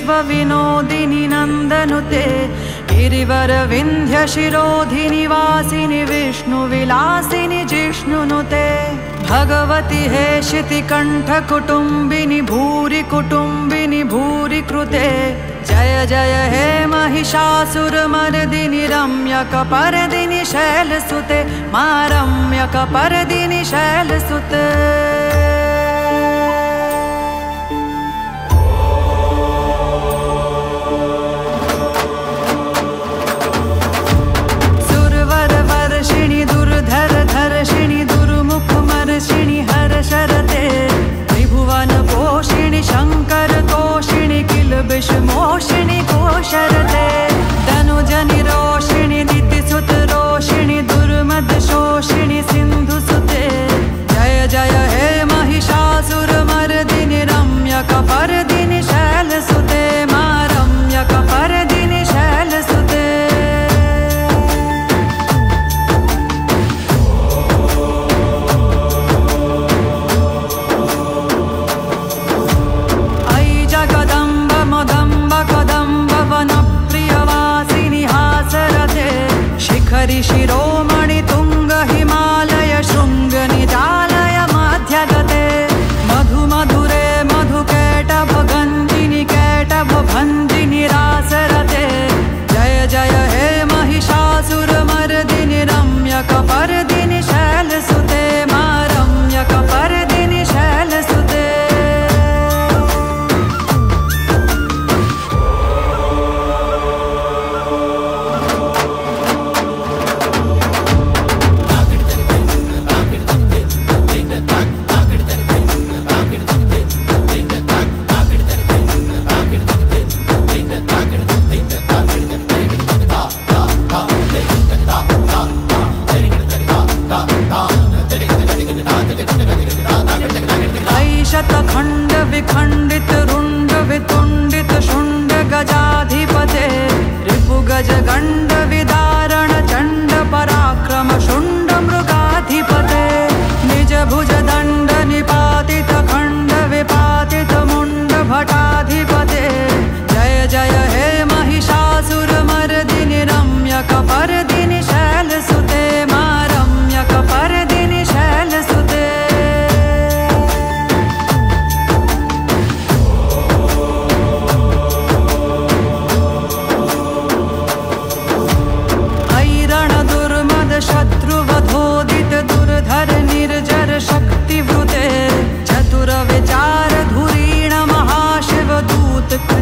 विश्वविनोदिनि नन्दनुते गिरिवर विन्ध्य शिरोधिनि वासिनि विष्णुविलासिनि जिष्णुनुते भगवति हेशिति कंठ कुटुम्बिनि भूरि कुटुम्बिनि भूरि कृते जय जय हे महिषासुरमर्दिनि रम्यकपर्दिनि शैलसुते मा रम्यकपर्दिनि शैलसुते सुरवरवर्षिणि दुर्धर धर्षिणि दुर्मुख मर्षिणि हर्षरते त्रिभुवन पोषिणि शंकर तोषिणि किलबिष मोषिणि कोशरते धनुजनि रोषिणि दितिसुत रोषिणि दुर्मद शोषिणि सिन्धुसुते जय जय हे महिषासुरमर्दिनि रम्यकपर्दिनि शैलसुते मा रम्यकपर्दिनि शैलसुते शिखरि शिरोमणि तुंग हिमालय शृंग निजालय मध्यगते मधु मधुरे मधुकैटभ गंजिनि कैटभ भंजिनि रासरते जय जय हे महिषासुरमर्दिनि रम्यकपर्दिनि शैलसुते मा रम्यकपर्दिनि शैलसुते शतखंड विखंडित रुंड वितुंडित शुंड गजाधिपते रिपुगज गंड विदारण चंड पराक्रम शुंड मृगाधिपते निज भुज दंड निपातित खंड विपातित मुंड भटाधिपते जय जय हे महिषासुरमर्दिनि रम्यकपर्दिनि शैलसुते मा रम्यकपर्दिनि शैलसुते शत्रुवधोदित दुर्धर निर्जर शक्तिवृते चतुर विचार धुरीण महाशिव दूत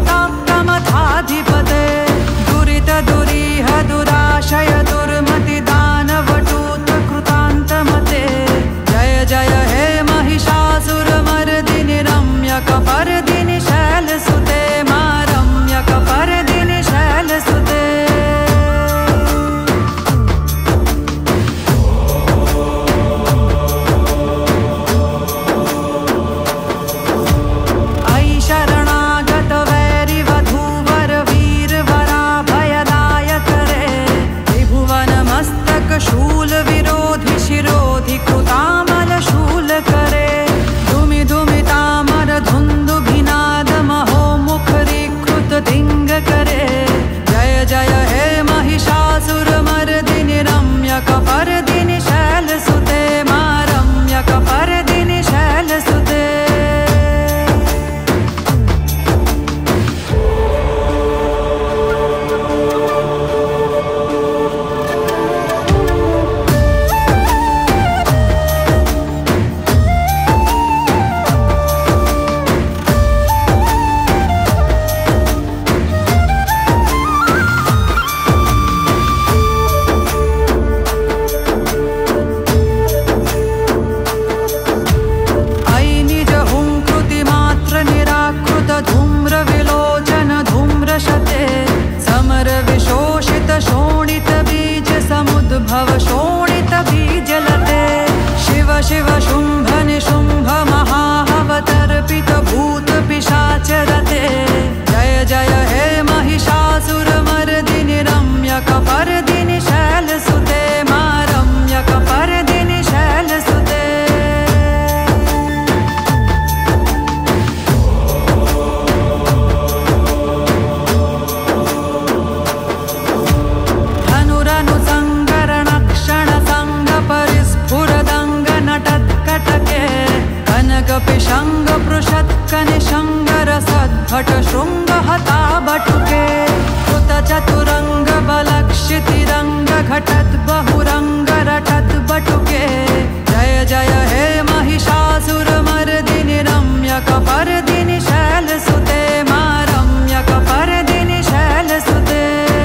घट शृंग हता बटुके कृत चतुरंग बलक्षितिरंग घटत बहुरंग रटत बटुके जय जय हे महिषासुर मर्दिनि रम्यकपर्दिनि शैलसुते मा रम्यकपर्दिनि शैलसुते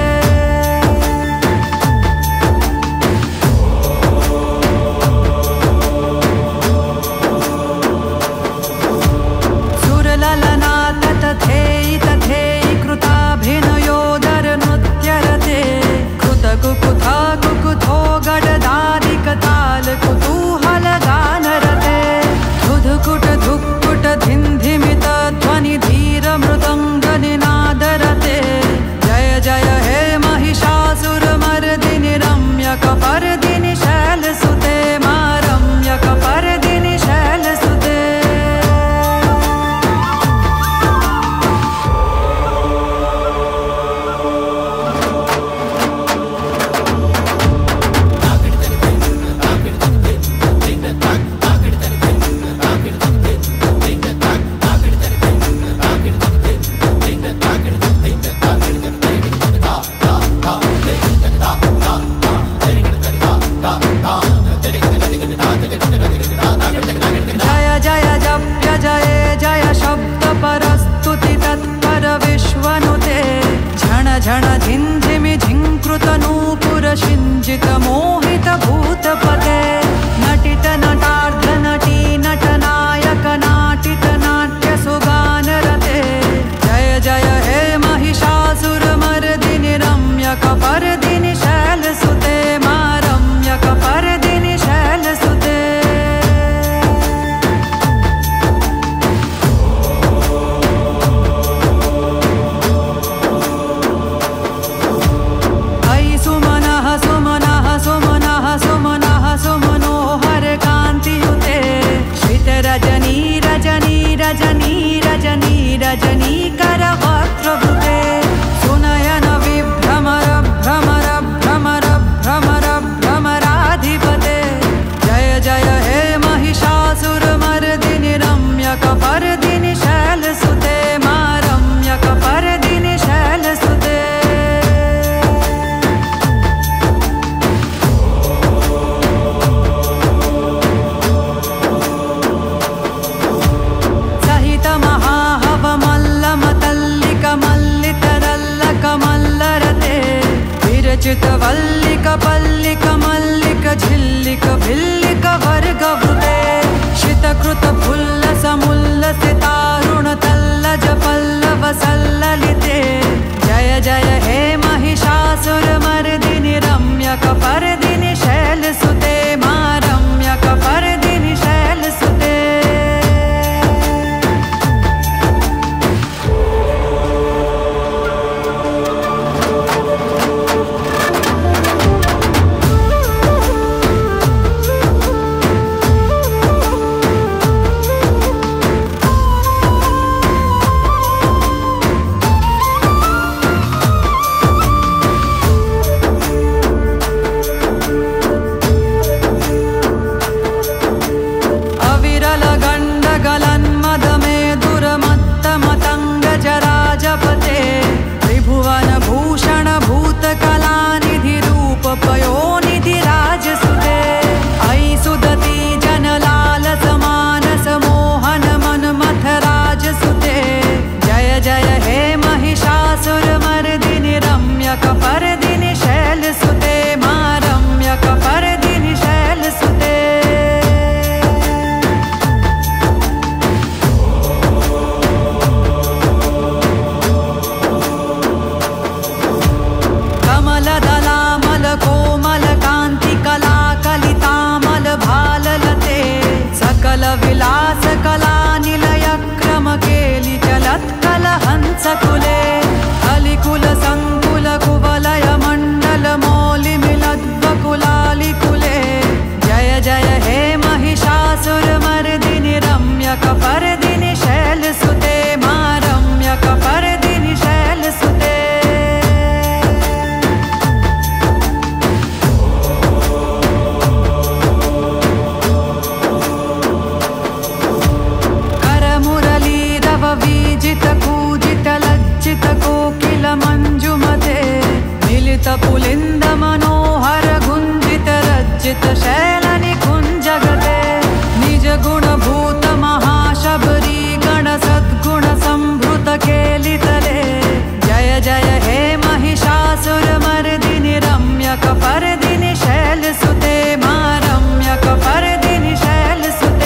सुरललना तथेयि तथेयि कृताभिनयोदर नृत्यरते कृतकुकुथा कुकुथो गडदादिकताल कुतूहल गानरते धुधुकुट धुक्कुट धिन्धिमित ध्वनि धीर मृदङ्ग निनादरते जय जय हे महिषासुर मर्दिनि रम्यकपर्दिनि शैलसुते मा रम्यकपर्दिनि शैलसुते झण झिंझिमि झिंकृत नूपुर शिंजित मोहित भूतपते नटित नटार्ध नटी नट नायक नाटित नाट्य सुगानरते जय जय हे महिषासुर मर्दिनि रम्यकपर्दिनि शैलसुते मा रम्यकपर्दिनि शैलसुते सुमनोहर कांतियुते श्रितरजनी रजनी रजनी रजनी रजनी करवक्त्रवृते सुनयन विभ्रमर भ्रमर भ्रमर भ्रमर भ्रमराधिपते जय जय हे महिषासुर मर्दिनि रम्यकपर्दिनि शैलसुते मा रम्यकपर्दिनि शैलसुते विरचित वल्लिक पल्लिक मल्लिक झिल्लिक भिल्लिक वर्गवृते शितकृत फुल्लस मुल्लसितारुण तल्लज पल्लव सल्ललिते जय जय हे महिषासुर मर्दिनि रम्यकपर्दिनि शैलसुते मा रम्यकपर्दिनि शैलसुते पयोनिधि राजसुते ऐ सुदती जनलालस मानस मोहन मनमथ राजसुते जय जय हे महिषासुर मर्दिनि रम्यकपर्दिनि शैलसुते मा रम्यकपर्दिनि शैलसुते कोमल कांति कला कलितामल भाललते सकल विलास कला निलय क्रम केलि चलत कल हंस कुले अलिकुल संकुल कुवलय मंडल मौलि मिलद्वकुलालि कुले जय जय हे महिषासुर मर्दिनि रम्यकपर्दिनि शैलसुते मा रम्यकपर्दिनि शैलसुते वीजित कूजित विजित पुलिंद मनोहर गुंजित रज्जित शैल निकुंज गते निज गुण भूत महाशबरी गण सद्गुण संभृत केलितले जय जय हे महिषासुर मर्दिनि रम्यक पर्दिनि शैल सुते मा रम्यक पर्दिनि शैल सुते।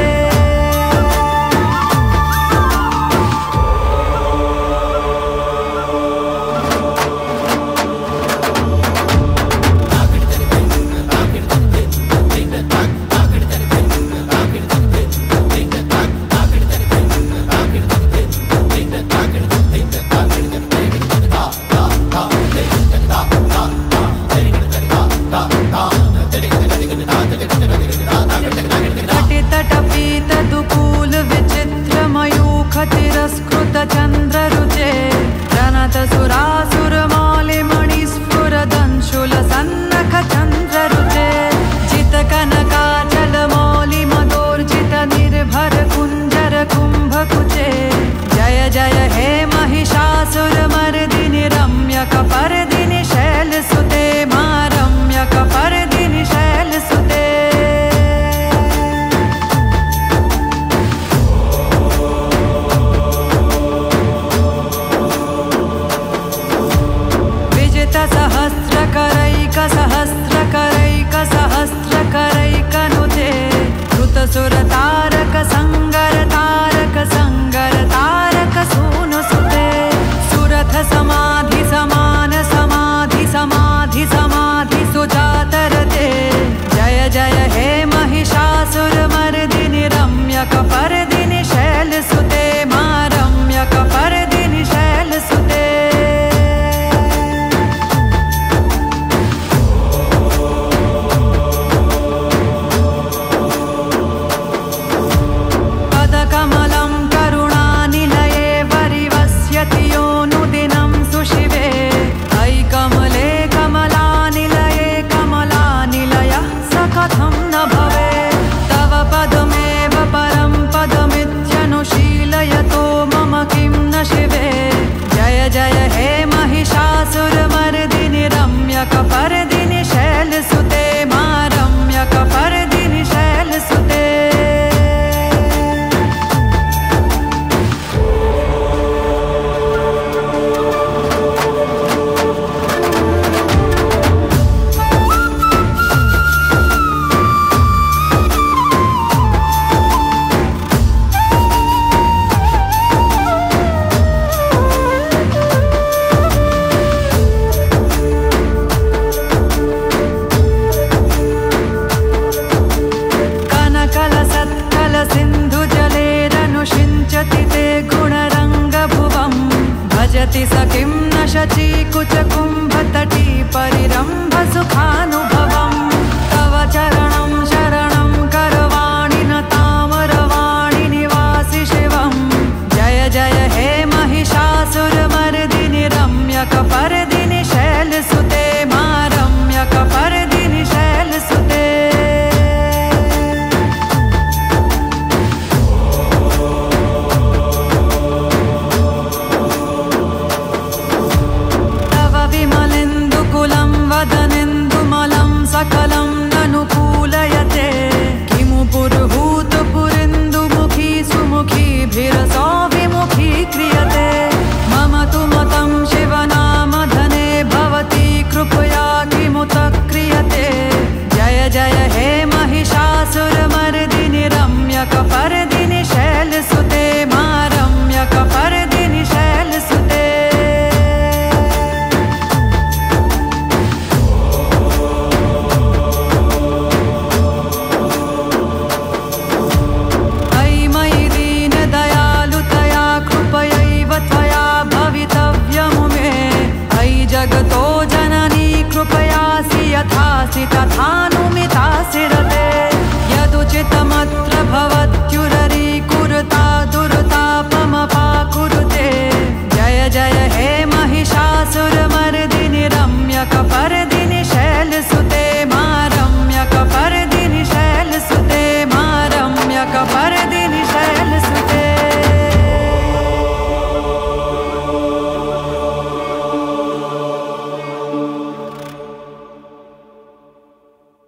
तटपीतदुकूल विचित्र मयूख तिरस्कृत चंद्र रुचे जनत सुरासुर मौलिमणिस्फुर दंशुल सन्नख चंद्र रुचे जित कनकाचल मौलि मदोर्जित निर्भर कुंजर कुंभ कुचे जय जय हे महिषासुर मर्दिनि रम्यक पर्दिनि शैल सुते मा रम्यक पर्दिनि शैल सुते। सहस्रकरैकनुते कृतसुर तारक संगर तारक सूनु सुते सुरथ समाधि समान समाधि समाधि समाधि सुजातरते जय जय हे महिषासुर मर्दिनि रम्यक पर्दिनि शैल सुते मा रम्यक पर्दिनि शैल सुते। योनुदिनं सुशिवे अयि कमले कमलानिलये कमलानिलयः स कथं न भवे तव पदमेव परं पदमित्यनुशीलयतो मम किं न शिवे जय जय हे महिषासुरमर्दिनि रम्यक पर्दिनि शैल सुते मा रम्यक पर्दिनि शैल सुते। सिंचति ते गुणरङ्गभुवं भजति स किं न शचीकुचकुम्भतटी परिरम्भ सुखानि